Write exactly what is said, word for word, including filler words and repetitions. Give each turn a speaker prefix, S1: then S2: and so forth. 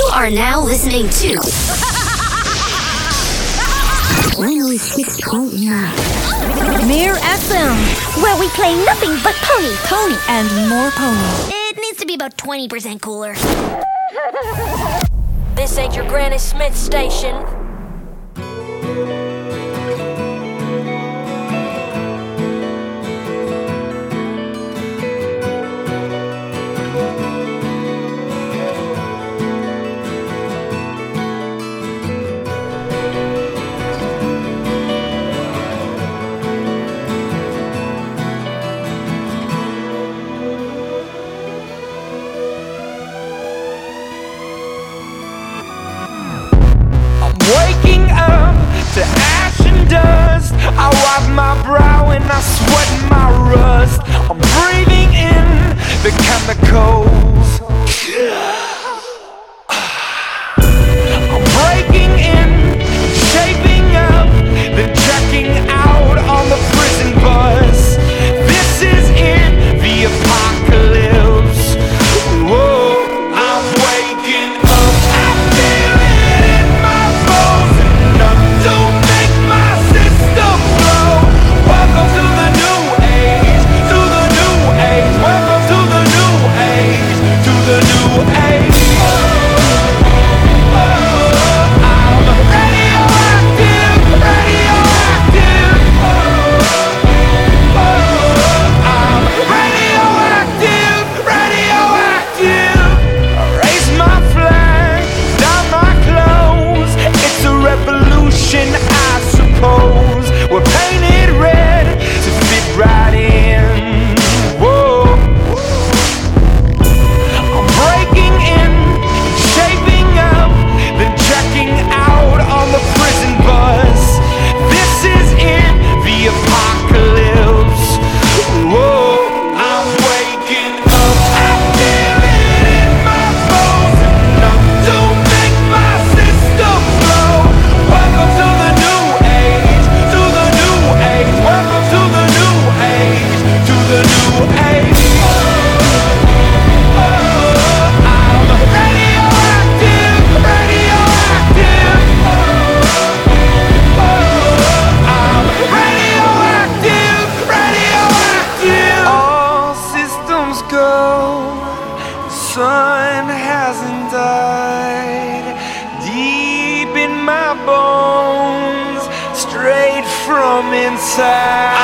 S1: You are now listening to one oh six point nine
S2: Mere F M,
S3: where we play nothing but pony,
S2: pony, and more pony.
S3: It needs to be about twenty percent cooler.
S4: This ain't your Granny Smith station.
S5: Waking up to ash and dust, I wipe my brow and I sweat my rust. I'm breathing in the chemicals. I'm breaking in, shaping up, then checking out on the prison bus. This is it, the apocalypse. Whoa, I'm waking up, I feel it in my bones, enough to make my system blow. Welcome to the new age, to the new age. Welcome to the new age, to the new age. I'm radioactive, radioactive. I'm radioactive, radioactive. Raise my flag, down my clothes. It's a revolution, I suppose. We're painted red to fit right in. Whoa. I'm breaking in, shaping up, then checking out on the prison bus. This is it, the apocalypse. Whoa, I'm waking up, I feel it in my bones, enough to make my system blow. Welcome to the new age, to the new age. Welcome to the new age, to the new age. I'm radioactive, radioactive. I'm radioactive, radioactive. All systems go. The sun hasn't died. Deep in my bones, straight from inside.